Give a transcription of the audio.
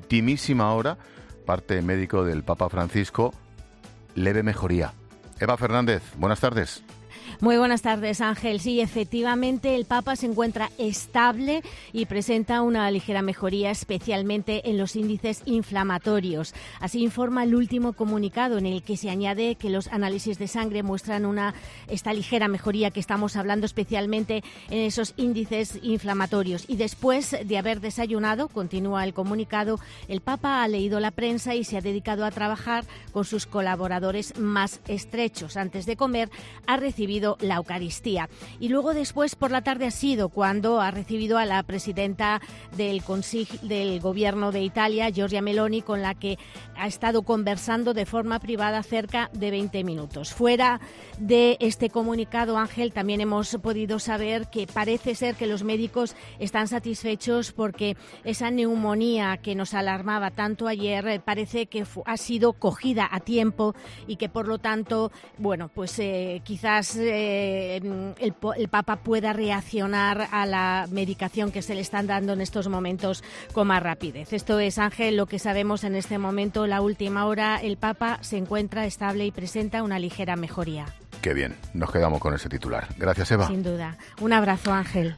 ultimísima hora, parte médico del Papa Francisco, leve mejoría. Eva Fernández, buenas tardes. Muy buenas tardes, Ángel. Sí, efectivamente, el Papa se encuentra estable y presenta una ligera mejoría, especialmente en los índices inflamatorios. Así informa el último comunicado, en el que se añade que los análisis de sangre muestran esta ligera mejoría que estamos hablando, especialmente en esos índices inflamatorios. Y después de haber desayunado, continúa el comunicado, el Papa ha leído la prensa y se ha dedicado a trabajar con sus colaboradores más estrechos. Antes de comer, ha recibido la Eucaristía. Y luego después por la tarde ha sido cuando ha recibido a la presidenta del Gobierno de Italia, Giorgia Meloni, con la que ha estado conversando de forma privada cerca de 20 minutos. Fuera de este comunicado, Ángel, también hemos podido saber que parece ser que los médicos están satisfechos porque esa neumonía que nos alarmaba tanto ayer parece que ha sido cogida a tiempo y que por lo tanto, bueno, pues quizás el Papa pueda reaccionar a la medicación que se le están dando en estos momentos con más rapidez. Esto es, Ángel, lo que sabemos en este momento, la última hora. El Papa se encuentra estable y presenta una ligera mejoría. Qué bien, nos quedamos con ese titular. Gracias, Eva. Sin duda. Un abrazo, Ángel.